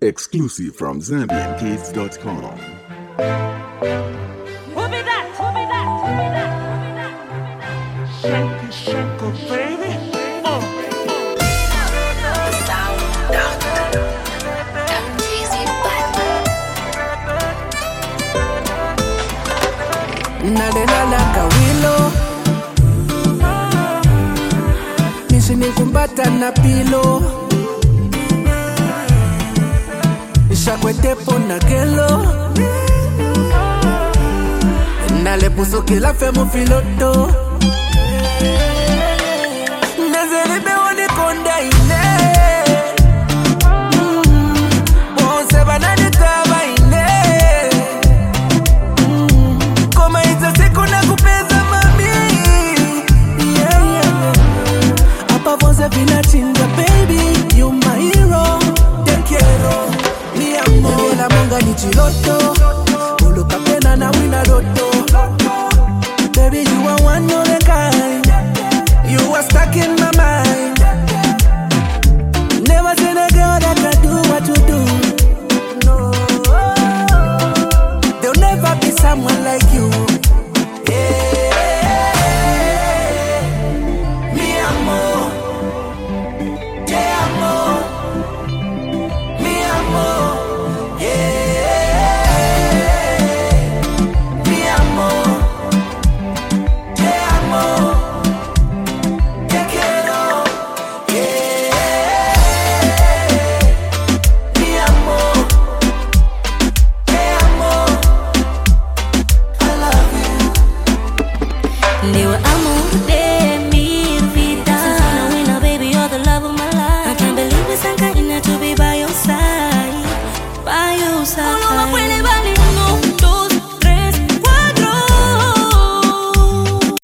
Exclusive from ZambianKids.com. Who be that? Who be that? Who be that? Who be that? Shake it, baby. Nalela kawilo Nisi nikumbata na pilo Nishakwete po na gelo Nale puso que la femo filoto Nezeli be wani konda ine Bonse banani taba ine Koma ita siku na kupeza mami Yeah, yeah Apa bonse vina chinda baby You my hero Te quiero Mi amor La monga ni chiloto Ulu kapena na wina loto Baby, you are one of a kind. You are stuck in my mind. Never seen a girl that can do what you do. No, there'll never be someone like you. Yeah, mi amor, te amo, mi amor. By your side.